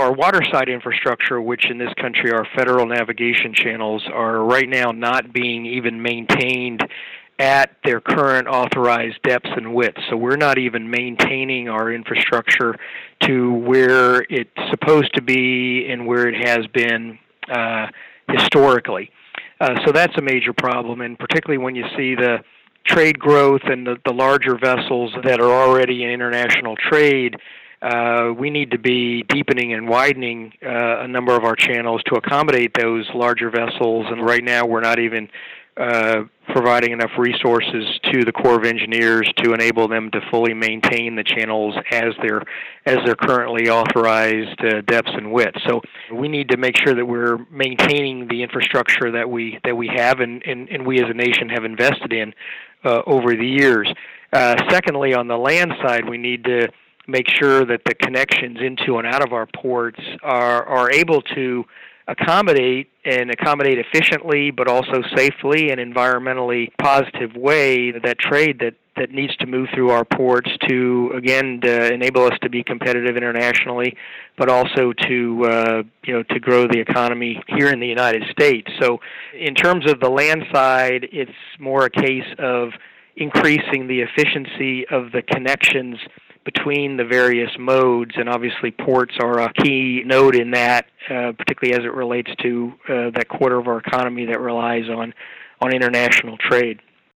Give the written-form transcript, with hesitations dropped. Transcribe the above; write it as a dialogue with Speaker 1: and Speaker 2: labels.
Speaker 1: our waterside infrastructure, which in this country are federal navigation channels, are right now not being even maintained at their current authorized depths and widths. So we're not even maintaining our infrastructure to where it's supposed to be and where it has been historically. So that's a major problem, and particularly when you see the trade growth and the larger vessels that are already in international trade, we need to be deepening and widening a number of our channels to accommodate those larger vessels, and right now we're not even providing enough resources to the Corps of Engineers to enable them to fully maintain the channels as they're currently authorized depths and widths. So we need to make sure that we're maintaining the infrastructure that we have and we as a nation have invested in over the years. Secondly, on the land side, we need to make sure that the connections into and out of our ports are able to accommodate efficiently, but also safely and environmentally positive way that trade that needs to move through our ports to, again, to enable us to be competitive internationally, but also to grow the economy here in the United States. So in terms of the land side, it's more a case of increasing the efficiency of the connections between the various modes, and obviously ports are a key node in that, particularly as it relates to that quarter of our economy that relies on international trade.